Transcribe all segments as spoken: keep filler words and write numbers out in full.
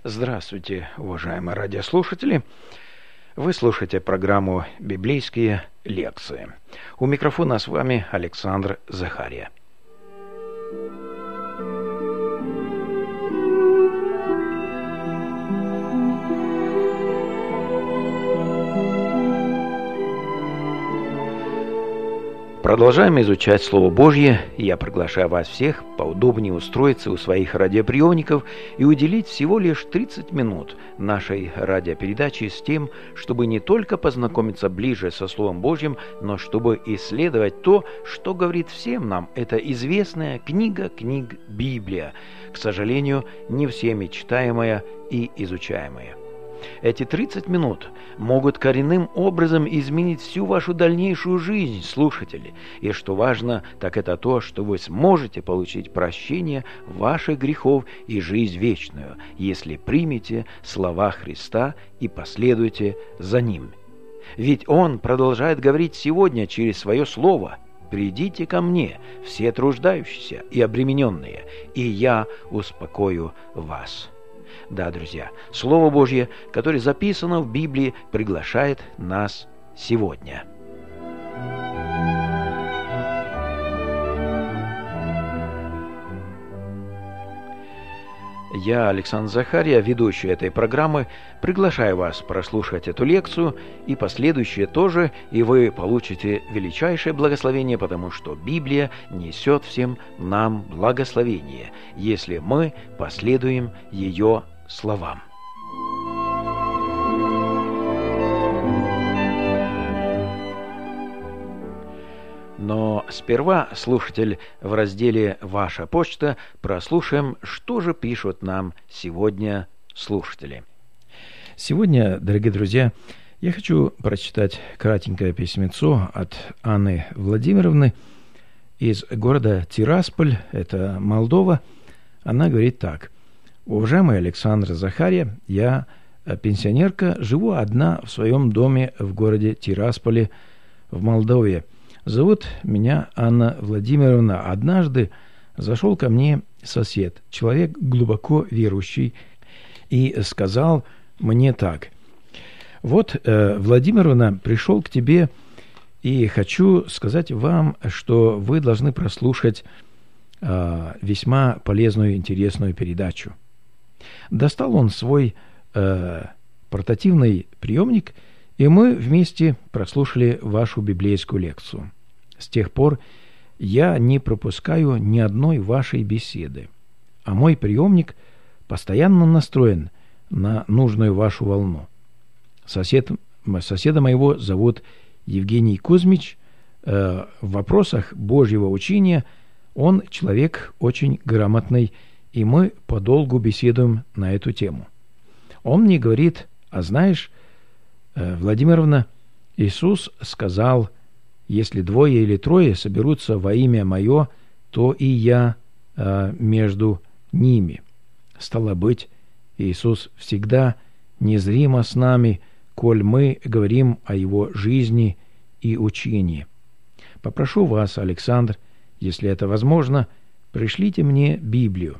Здравствуйте, уважаемые радиослушатели! Вы слушаете программу «Библейские лекции». У микрофона с вами Александр Захария. Продолжаем изучать Слово Божье, и я приглашаю вас всех поудобнее устроиться у своих радиоприемников и уделить всего лишь тридцать минут нашей радиопередачи с тем, чтобы не только познакомиться ближе со Словом Божьим, но чтобы исследовать то, что говорит всем нам эта известная книга книг Библия, к сожалению, не всеми читаемая и изучаемая. Эти тридцать минут могут коренным образом изменить всю вашу дальнейшую жизнь, слушатели. И что важно, так это то, что вы сможете получить прощение ваших грехов и жизнь вечную, если примете слова Христа и последуете за Ним. Ведь Он продолжает говорить сегодня через Свое Слово: «Придите ко мне, все труждающиеся и обремененные, и я успокою вас». Да, друзья, Слово Божье, которое записано в Библии, приглашает нас сегодня. Я, Александр Захария, ведущий этой программы, приглашаю вас прослушать эту лекцию и последующие тоже, и вы получите величайшее благословение, потому что Библия несет всем нам благословение, если мы последуем ее словам. Но сперва, слушатель, в разделе «Ваша почта» прослушаем, что же пишут нам сегодня слушатели. Сегодня, дорогие друзья, я хочу прочитать кратенькое письмецо от Анны Владимировны из города Тирасполь, это Молдова. Она говорит так: «Уважаемый Александр Захария, я пенсионерка, живу одна в своем доме в городе Тирасполе в Молдове. Зовут меня Анна Владимировна. Однажды зашел ко мне сосед, человек глубоко верующий, и сказал мне так: вот, э, Владимировна, пришел к тебе и хочу сказать вам, что вы должны прослушать э, весьма полезную и интересную передачу». Достал он свой э, портативный приемник, и мы вместе прослушали вашу библейскую лекцию. С тех пор я не пропускаю ни одной вашей беседы, а мой приемник постоянно настроен на нужную вашу волну. Сосед, соседа моего зовут Евгений Кузьмич. Э, в вопросах Божьего учения он человек очень грамотный, и мы подолгу беседуем на эту тему. Он мне говорит: а знаешь, э, Владимировна, Иисус сказал: если двое или трое соберутся во имя Мое, то и Я э, между ними. Стало быть, Иисус всегда незримо с нами, коль мы говорим о Его жизни и учении. Попрошу вас, Александр, если это возможно, пришлите мне Библию.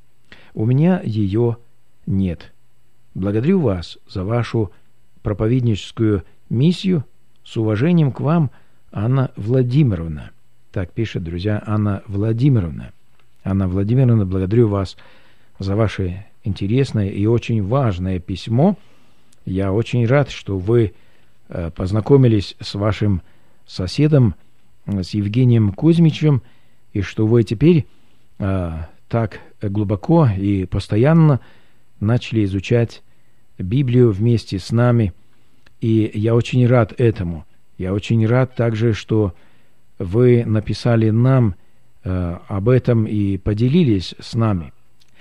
У меня ее нет. Благодарю вас за вашу проповедническую миссию. С уважением к вам, Анна Владимировна. Так пишет, друзья, Анна Владимировна. Анна Владимировна, благодарю вас за ваше интересное и очень важное письмо. Я очень рад, что вы э, познакомились с вашим соседом, с Евгением Кузьмичем, и что вы теперь э, так глубоко и постоянно начали изучать Библию вместе с нами. И я очень рад этому. Я очень рад также, что вы написали нам э, об этом и поделились с нами.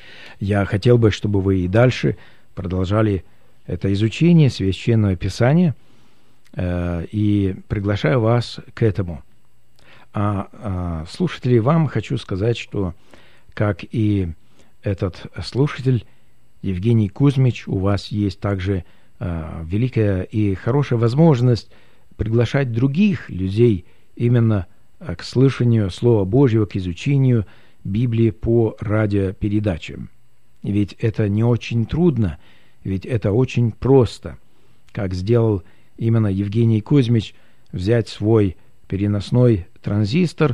Я хотел бы, чтобы вы и дальше продолжали это изучение Священного Писания, э, и приглашаю вас к этому. А, а слушатели, вам хочу сказать, что, как и этот слушатель Евгений Кузьмич, у вас есть также э, великая и хорошая возможность приглашать других людей именно к слышанию Слова Божьего, к изучению Библии по радиопередачам. Ведь это не очень трудно, ведь это очень просто, как сделал именно Евгений Кузьмич, взять свой переносной транзистор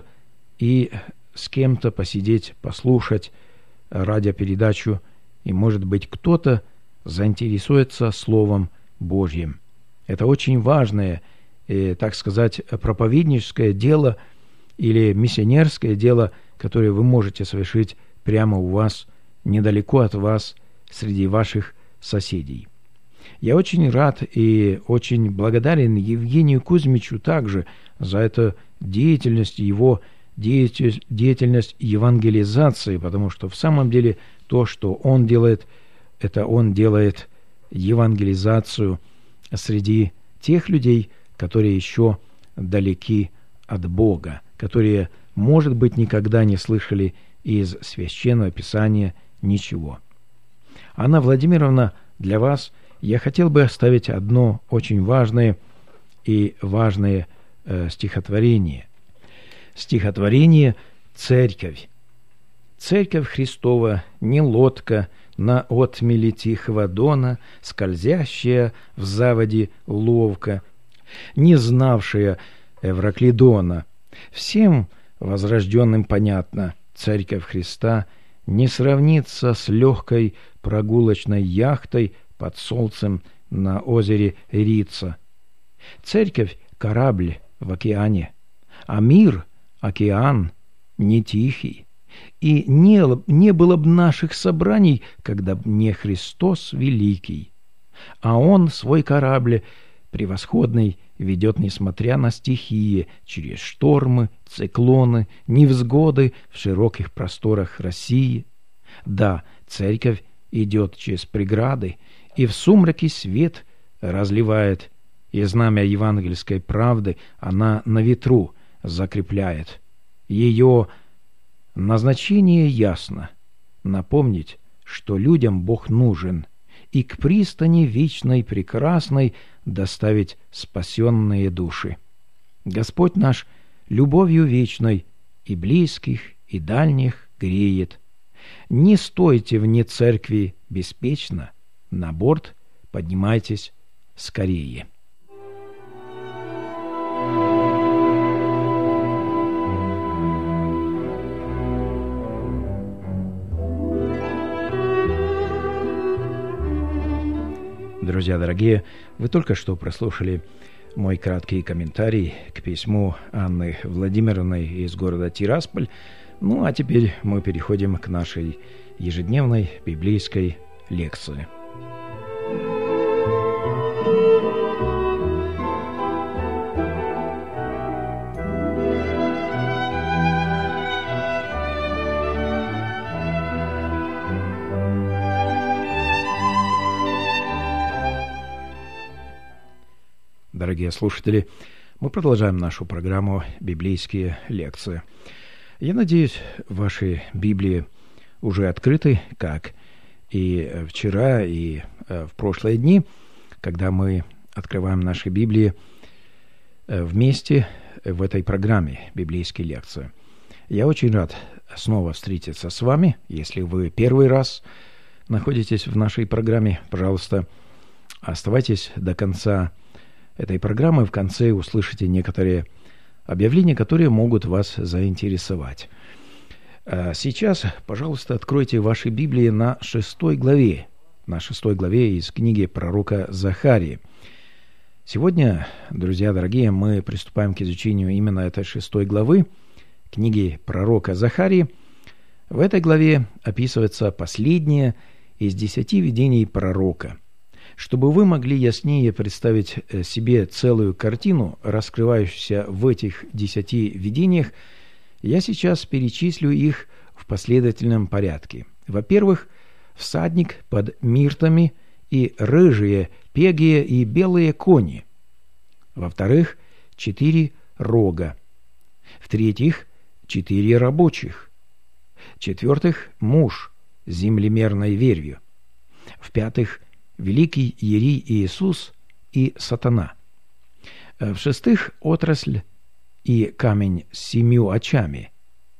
и с кем-то посидеть, послушать радиопередачу, и, может быть, кто-то заинтересуется Словом Божьим. Это очень важное, э, так сказать, проповедническое дело или миссионерское дело, которое вы можете совершить прямо у вас, недалеко от вас, среди ваших соседей. Я очень рад и очень благодарен Евгению Кузьмичу также за эту деятельность, его деятельность евангелизации, потому что в самом деле то, что он делает, это он делает евангелизацию среди тех людей, которые еще далеки от Бога, которые, может быть, никогда не слышали из Священного Писания ничего. Анна Владимировна, для вас я хотел бы оставить одно очень важное и важное э, стихотворение. Стихотворение «Церковь». Церковь Христова не лодка на отмели тихого дона, скользящая в заводе ловко, не знавшая Эвраклидона. Всем возрожденным понятно, Церковь Христа не сравнится с легкой прогулочной яхтой под солнцем на озере Рица. Церковь — корабль в океане, а мир — океан не тихий. И не, не было бы наших собраний, когда б не Христос Великий. А Он свой корабль превосходный ведет, несмотря на стихии, через штормы, циклоны, невзгоды в широких просторах России. Да, церковь идет через преграды, и в сумраке свет разливает, и знамя евангельской правды она на ветру закрепляет. Ее назначение ясно — напомнить, что людям Бог нужен, и к пристани вечной прекрасной доставить спасенные души. Господь наш любовью вечной и близких, и дальних греет. Не стойте вне церкви беспечно, на борт поднимайтесь скорее. Друзья дорогие, вы только что прослушали мой краткий комментарий к письму Анны Владимировны из города Тирасполь. Ну, а теперь мы переходим к нашей ежедневной библейской лекции. Дорогие слушатели, мы продолжаем нашу программу «Библейские лекции». Я надеюсь, ваши Библии уже открыты, как и вчера, и в прошлые дни, когда мы открываем наши Библии вместе в этой программе «Библейские лекции». Я очень рад снова встретиться с вами. Если вы первый раз находитесь в нашей программе, пожалуйста, оставайтесь до конца этой программы. В конце услышите некоторые объявления, которые могут вас заинтересовать. А сейчас, пожалуйста, откройте ваши Библии на шестой главе, на шестой главе из книги пророка Захарии. Сегодня, друзья дорогие, мы приступаем к изучению именно этой шестой главы книги пророка Захарии. В этой главе описывается последнее из десяти видений пророка. Чтобы вы могли яснее представить себе целую картину, раскрывающуюся в этих десяти видениях, я сейчас перечислю их в последовательном порядке. Во-первых, всадник под миртами и рыжие, пегие и белые кони. Во-вторых, четыре рога. В-третьих, четыре рабочих. В-четвертых, муж с землемерной вервью. В-пятых, великий Иерей Иисус и сатана. В-шестых, отрасль и камень с семью очами.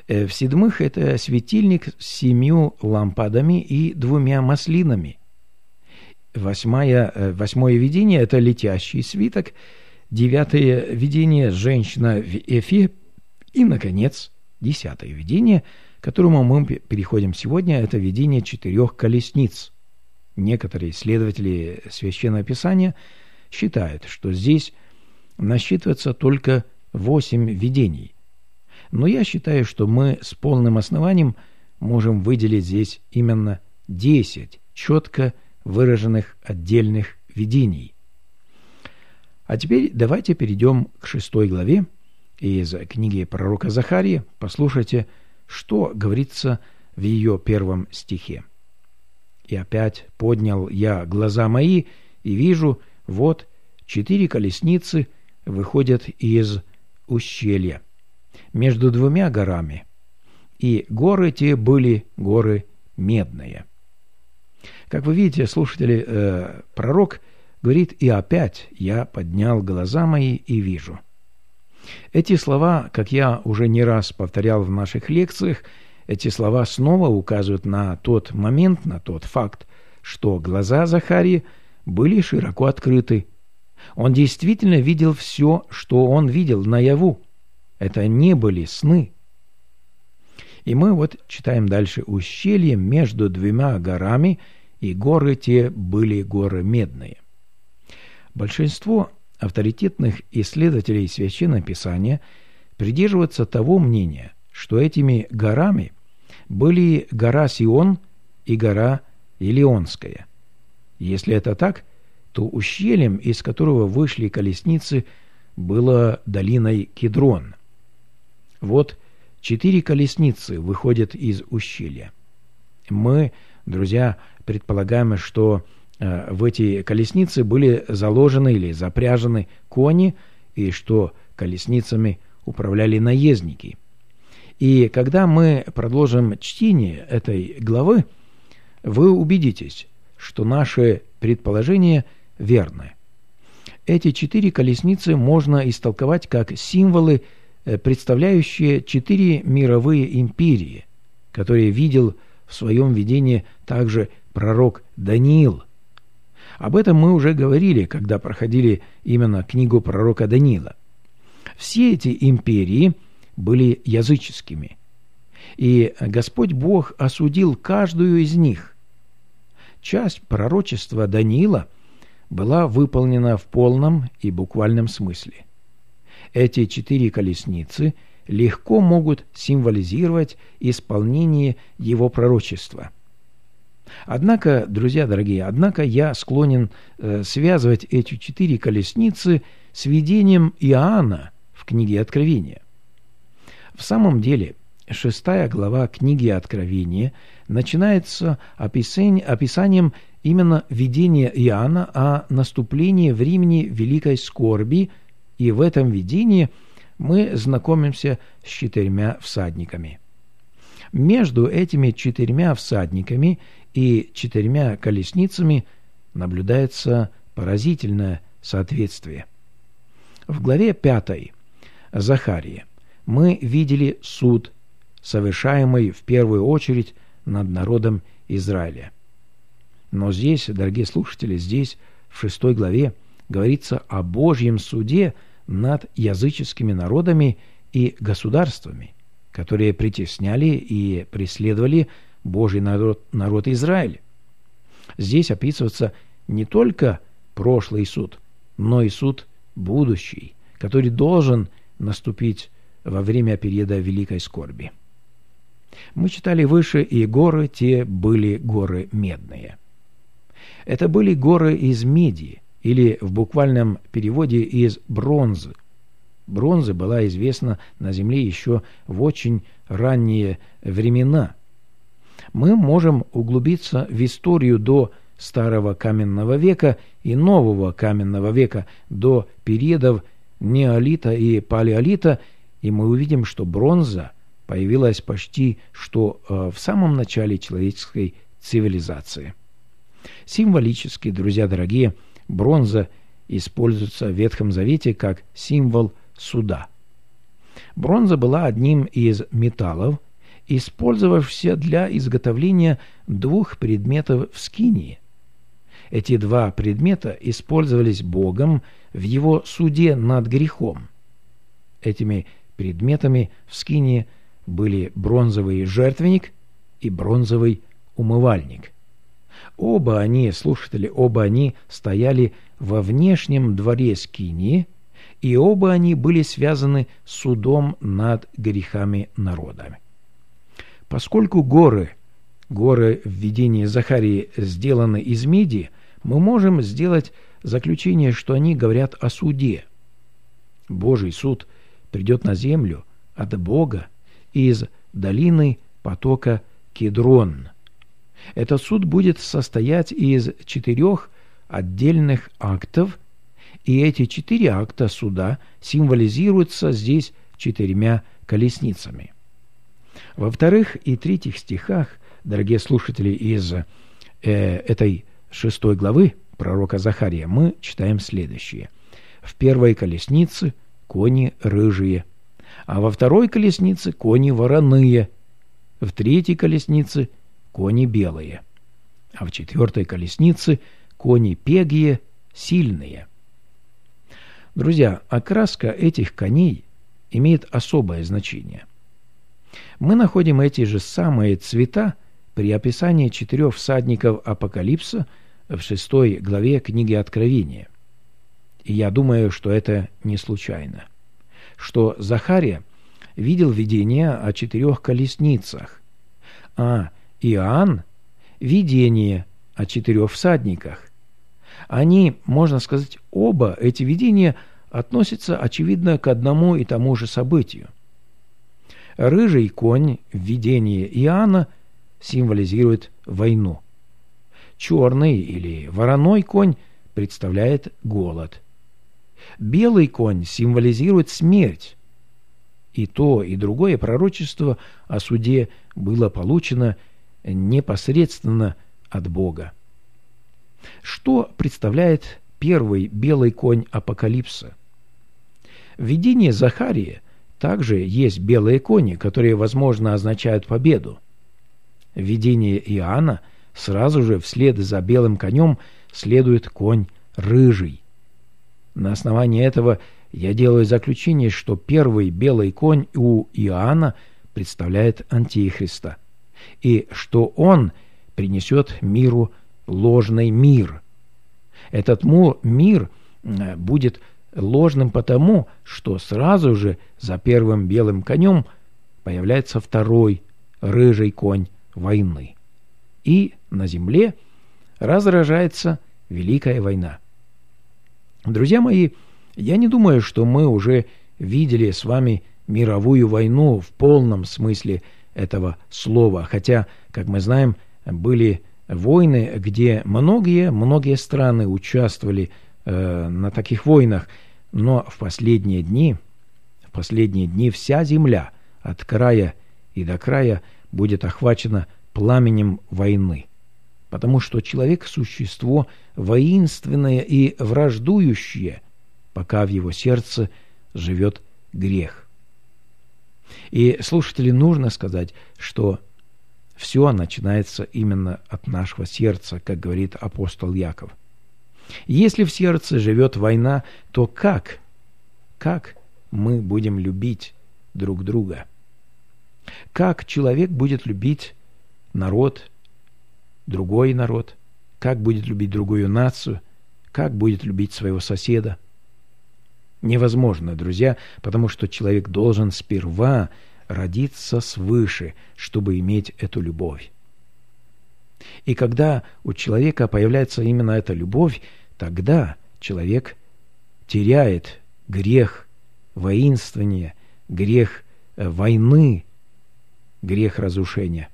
В седьмых это светильник с семью лампадами и двумя маслинами. Восьмое, восьмое видение – это летящий свиток. Девятое видение – женщина в эфе. И, наконец, десятое видение, к которому мы переходим сегодня, это видение четырех колесниц. Некоторые исследователи Священного Писания считают, что здесь насчитывается только восемь видений. Но я считаю, что мы с полным основанием можем выделить здесь именно десять четко выраженных отдельных видений. А теперь давайте перейдем к шестой главе из книги пророка Захарии. Послушайте, что говорится в ее первом стихе. «И опять поднял я глаза мои, и вижу, вот, четыре колесницы выходят из ущелья между двумя горами, и горы те были горы медные». Как вы видите, слушатели, э, пророк говорит: «И опять я поднял глаза мои и вижу». Эти слова, как я уже не раз повторял в наших лекциях, эти слова снова указывают на тот момент, на тот факт, что глаза Захарии были широко открыты. Он действительно видел все, что он видел наяву. Это не были сны. И мы вот читаем дальше: «Ущелье между двумя горами, и горы те были горы медные». Большинство авторитетных исследователей Священного Писания придерживаются того мнения, что этими горами были гора Сион и гора Илионская. Если это так, то ущельем, из которого вышли колесницы, было долиной Кедрон. Вот четыре колесницы выходят из ущелья. Мы, друзья, предполагаем, что э, в эти колесницы были заложены или запряжены кони, и что колесницами управляли наездники. И когда мы продолжим чтение этой главы, вы убедитесь, что наши предположения верны. Эти четыре колесницы можно истолковать как символы, представляющие четыре мировые империи, которые видел в своем видении также пророк Даниил. Об этом мы уже говорили, когда проходили именно книгу пророка Даниила. Все эти империи были языческими, и Господь Бог осудил каждую из них. Часть пророчества Даниила была выполнена в полном и буквальном смысле. Эти четыре колесницы легко могут символизировать исполнение его пророчества. Однако, друзья дорогие, однако я склонен э, связывать эти четыре колесницы с видением Иоанна в книге Откровения. В самом деле, шестая глава книги Откровения начинается описание, описанием именно видения Иоанна о наступлении времени великой скорби, и в этом видении мы знакомимся с четырьмя всадниками. Между этими четырьмя всадниками и четырьмя колесницами наблюдается поразительное соответствие. В главе пятой Захарии мы видели суд, совершаемый в первую очередь над народом Израиля. Но здесь, дорогие слушатели, здесь в шестой главе говорится о Божьем суде над языческими народами и государствами, которые притесняли и преследовали Божий народ, народ Израиль. Здесь описывается не только прошлый суд, но и суд будущий, который должен наступить во время периода великой скорби. Мы читали выше, и горы те были горы медные. Это были горы из меди, или в буквальном переводе из бронзы. Бронза была известна на земле еще в очень ранние времена. Мы можем углубиться в историю до Старого каменного века и Нового каменного века, до периодов неолита и палеолита, и мы увидим, что бронза появилась почти что э, в самом начале человеческой цивилизации. Символически, друзья дорогие, бронза используется в Ветхом Завете как символ суда. Бронза была одним из металлов, использовавшихся для изготовления двух предметов в скинии. Эти два предмета использовались Богом в его суде над грехом. Этими предметами в скинии были бронзовый жертвенник и бронзовый умывальник. Оба они, слушатели, оба они стояли во внешнем дворе скинии, и оба они были связаны судом над грехами народа. Поскольку горы, горы в видении Захарии сделаны из меди, мы можем сделать заключение, что они говорят о суде. Божий суд придет на землю от Бога из долины потока Кедрон. Этот суд будет состоять из четырех отдельных актов, и эти четыре акта суда символизируются здесь четырьмя колесницами. Во вторых и третьих стихах, дорогие слушатели, из э, этой шестой главы пророка Захария мы читаем следующее. В первой колеснице кони рыжие, а во второй колеснице кони вороные, в третьей колеснице кони белые, а в четвертой колеснице кони пегие, сильные. Друзья, окраска этих коней имеет особое значение. Мы находим эти же самые цвета при описании четырех всадников Апокалипса в шестой главе книги Откровения. И я думаю, что это не случайно, что Захария видел видение о четырех колесницах, а Иоанн – видение о четырех всадниках. Они, можно сказать, оба эти видения относятся, очевидно, к одному и тому же событию. Рыжий конь в видении Иоанна символизирует войну. Черный или вороной конь представляет голод. Белый конь символизирует смерть. И то, и другое пророчество о суде было получено непосредственно от Бога. Что представляет первый белый конь Апокалипса? В видении Захарии также есть белые кони, которые, возможно, означают победу. В видении Иоанна сразу же вслед за белым конем следует конь рыжий. На основании этого я делаю заключение, что первый белый конь у Иоанна представляет Антихриста, и что он принесет миру ложный мир. Этот мир будет ложным потому, что сразу же за первым белым конем появляется второй рыжий конь войны. И на земле разражается Великая война. Друзья мои, я не думаю, что мы уже видели с вами мировую войну в полном смысле этого слова, хотя, как мы знаем, были войны, где многие-многие страны участвовали э, на таких войнах, но в последние дни, в последние дни вся земля от края и до края будет охвачена пламенем войны, потому что человек – существо воинственное и враждующее, пока в его сердце живет грех. И, слушатели, нужно сказать, что все начинается именно от нашего сердца, как говорит апостол Яков. Если в сердце живет война, то как? Как мы будем любить друг друга? Как человек будет любить народ, другой народ? Как будет любить другую нацию? Как будет любить своего соседа? Невозможно, друзья, потому что человек должен сперва родиться свыше, чтобы иметь эту любовь. И когда у человека появляется именно эта любовь, тогда человек теряет грех воинствования, грех войны, грех разрушения.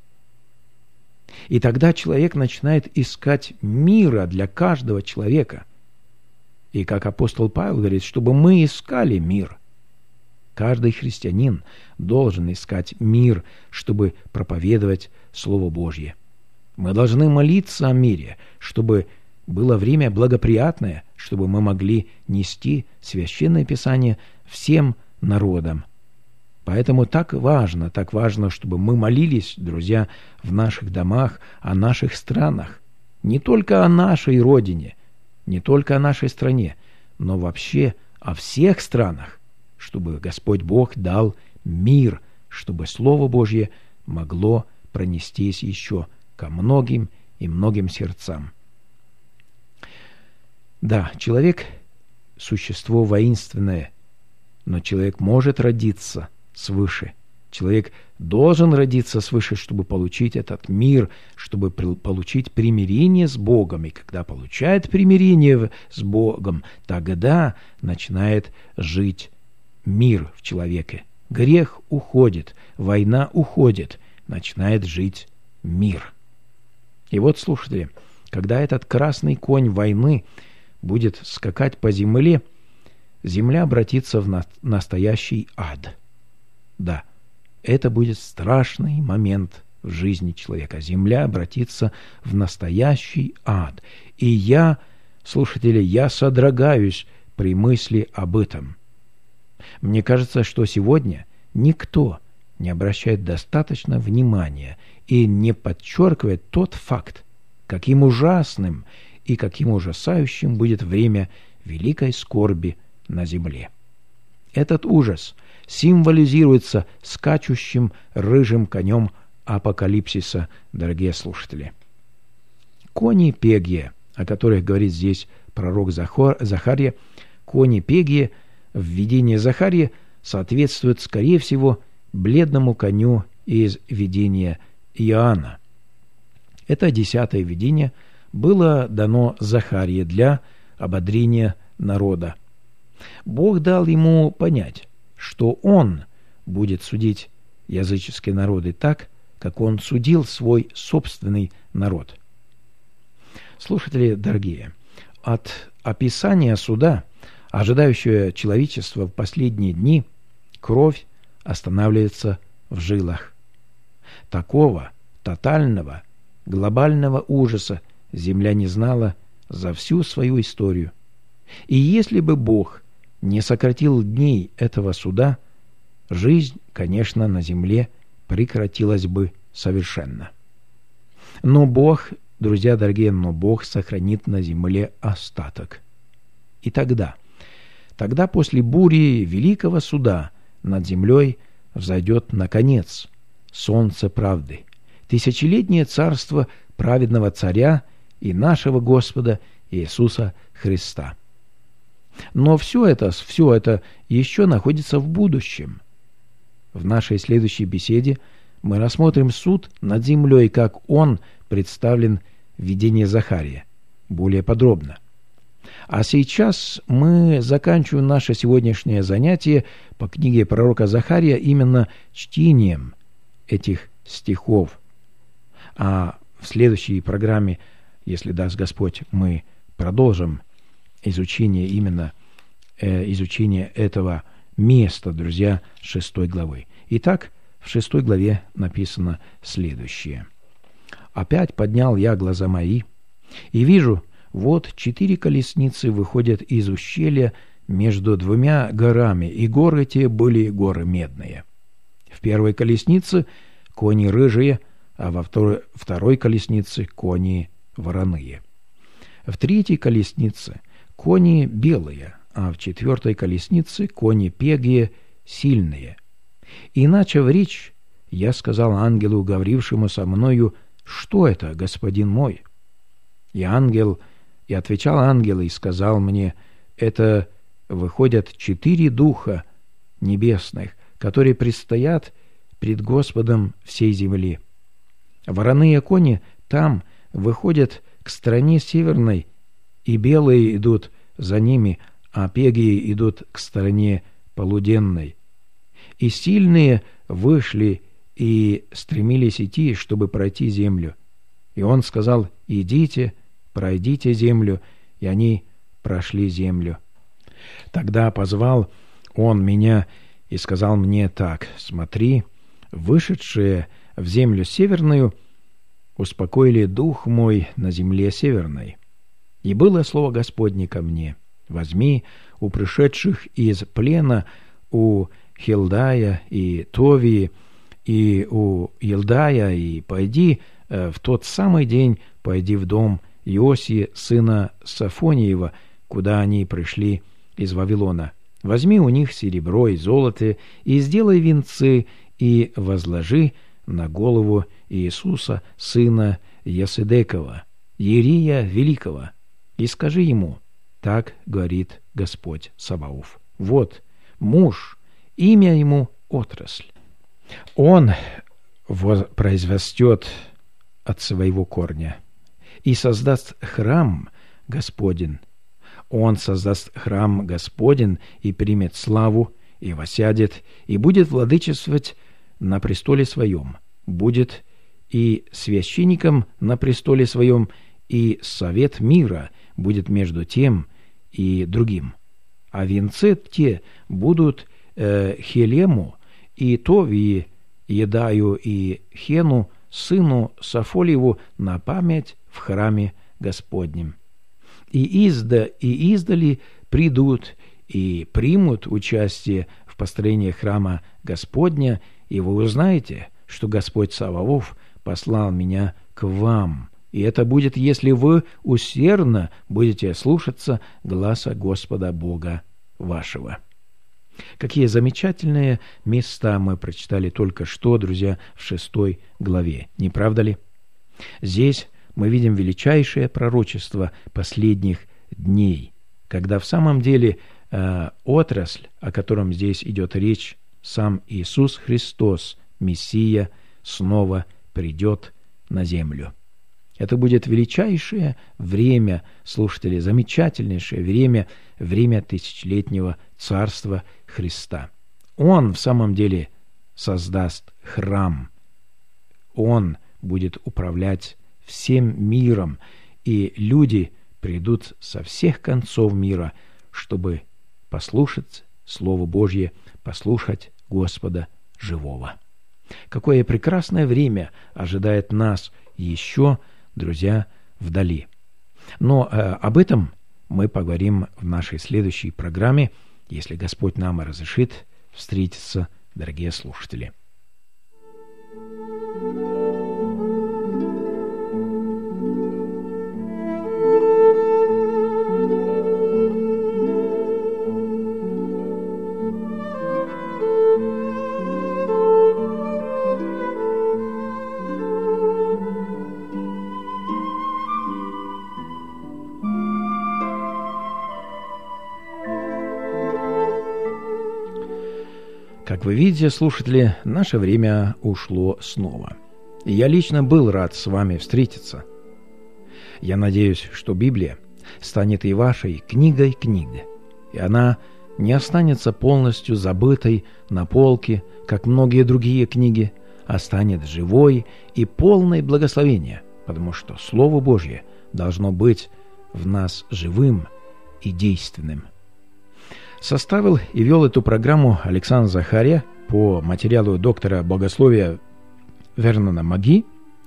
И тогда человек начинает искать мира для каждого человека. И как апостол Павел говорит, чтобы мы искали мир. Каждый христианин должен искать мир, чтобы проповедовать Слово Божье. Мы должны молиться о мире, чтобы было время благоприятное, чтобы мы могли нести Священное Писание всем народам. Поэтому так важно, так важно, чтобы мы молились, друзья, в наших домах, о наших странах. Не только о нашей родине, не только о нашей стране, но вообще о всех странах, чтобы Господь Бог дал мир, чтобы Слово Божье могло пронестись еще ко многим и многим сердцам. Да, человек – существо воинственное, но человек может родиться свыше. Человек должен родиться свыше, чтобы получить этот мир, чтобы получить примирение с Богом. И когда получает примирение с Богом, тогда начинает жить мир в человеке. Грех уходит, война уходит, начинает жить мир. И вот, слушатели, когда этот красный конь войны будет скакать по земле, земля обратится в на- настоящий ад. Да, это будет страшный момент в жизни человека. Земля обратится в настоящий ад. И я, слушатели, я содрогаюсь при мысли об этом. Мне кажется, что сегодня никто не обращает достаточно внимания и не подчеркивает тот факт, каким ужасным и каким ужасающим будет время великой скорби на земле. Этот ужас символизируется скачущим рыжим конем апокалипсиса, дорогие слушатели. Кони Пегие, о которых говорит здесь пророк Захар, Захария, кони Пегие в видении Захария соответствуют, скорее всего, бледному коню из видения Иоанна. Это десятое видение было дано Захарии для ободрения народа. Бог дал ему понять, что он будет судить языческие народы так, как он судил свой собственный народ. Слушатели дорогие, от описания суда, ожидающего человечество в последние дни, кровь останавливается в жилах. Такого тотального, глобального ужаса земля не знала за всю свою историю. И если бы Бог не сократил дней этого суда, жизнь, конечно, на земле прекратилась бы совершенно. Но Бог, друзья дорогие, но Бог сохранит на земле остаток. И тогда, тогда после бури великого суда над землей взойдет, наконец, солнце правды, тысячелетнее царство праведного царя и нашего Господа Иисуса Христа. Но все это, все это еще находится в будущем. В нашей следующей беседе мы рассмотрим суд над землей, как он представлен в видении Захария, более подробно. А сейчас мы заканчиваем наше сегодняшнее занятие по книге пророка Захария именно чтением этих стихов. А в следующей программе, если даст Господь, мы продолжим изучение именно э, изучение этого места, друзья, шестой главы. Итак, в шестой главе написано следующее. «Опять поднял я глаза мои, и вижу, вот четыре колесницы выходят из ущелья между двумя горами, и горы те были горы медные. В первой колеснице кони рыжие, а во второй, второй колеснице кони вороные. В третьей колеснице кони белые, а в четвертой колеснице кони пегие сильные. И, начав речь, я сказал ангелу, говорившему со мною, что это, господин мой? И ангел, и отвечал ангел и сказал мне, это выходят четыре духа небесных, которые предстоят пред Господом всей земли. Вороные кони там выходят к стране северной, и белые идут за ними, а пегие идут к стороне полуденной. И сильные вышли и стремились идти, чтобы пройти землю. И он сказал, идите, пройдите землю, и они прошли землю. Тогда позвал он меня и сказал мне так, смотри, вышедшие в землю северную успокоили дух мой на земле северной. И было слово Господне ко мне, возьми у пришедших из плена, у Хелдая и Товии, и у Елдая, и пойди э, в тот самый день, пойди в дом Иосии, сына Сафониева, куда они пришли из Вавилона. Возьми у них серебро и золото, и сделай венцы, и возложи на голову Иисуса, сына Яседекова, Иерия Великого, и скажи ему: так говорит Господь Саваоф. Вот муж, имя ему Отрасль. Он произрастет от своего корня и создаст храм Господень. Он создаст храм Господень и примет славу, и восядет, и будет владычествовать на престоле своем, будет и священником на престоле своем, и совет мира будет между тем и другим. А венцы те будут э, Хелему и Товии, Едаю и Хену, сыну Сафолиеву, на память в храме Господнем. И изда и издали придут и примут участие в построении храма Господня, и вы узнаете, что Господь Саваоф послал меня к вам. И это будет, если вы усердно будете слушаться гласа Господа Бога вашего». Какие замечательные места мы прочитали только что, друзья, в шестой главе, не правда ли? Здесь мы видим величайшее пророчество последних дней, когда в самом деле э, отрасль, о котором здесь идет речь, сам Иисус Христос, Мессия, снова придет на землю. Это будет величайшее время, слушатели, замечательнейшее время, время тысячелетнего царства Христа. Он в самом деле создаст храм. Он будет управлять всем миром, и люди придут со всех концов мира, чтобы послушать Слово Божье, послушать Господа живого. Какое прекрасное время ожидает нас еще, друзья, вдали. Но э, об этом мы поговорим в нашей следующей программе, если Господь нам разрешит встретиться, дорогие слушатели. Как вы видите, слушатели, наше время ушло снова. И я лично был рад с вами встретиться. Я надеюсь, что Библия станет и вашей книгой книг, и она не останется полностью забытой на полке, как многие другие книги, а станет живой и полной благословения, потому что Слово Божье должно быть в нас живым и действенным. Составил и вел эту программу Александр Захария по материалу доктора богословия Вернона Маги.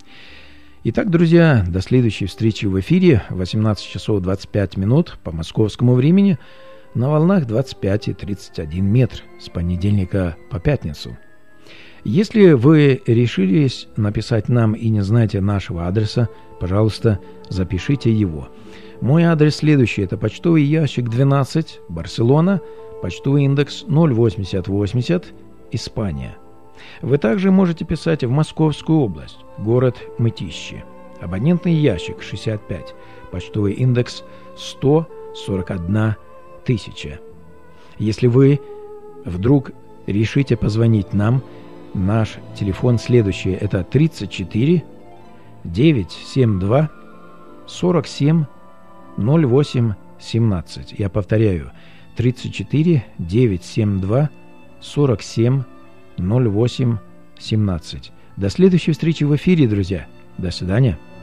Итак, друзья, до следующей встречи в эфире в восемнадцать часов двадцать пять минут по московскому времени на волнах двадцать пять и тридцать один метр с понедельника по пятницу. Если вы решились написать нам и не знаете нашего адреса, пожалуйста, запишите его. Мой адрес следующий. Это почтовый ящик двенадцать, Барселона, почтовый индекс ноль восемьдесят восемьдесят, Испания. Вы также можете писать в Московскую область, город Мытищи. Абонентный ящик шестьдесят пять, почтовый индекс сто сорок одна тысяча. Если вы вдруг решите позвонить нам, наш телефон следующий. Это тридцать четыре девятьсот семьдесят два сорок семь ноль восемь семнадцать. Я повторяю, тридцать четыре девятьсот семьдесят два сорок семь ноль восемь семнадцать. До следующей встречи в эфире, друзья. До свидания.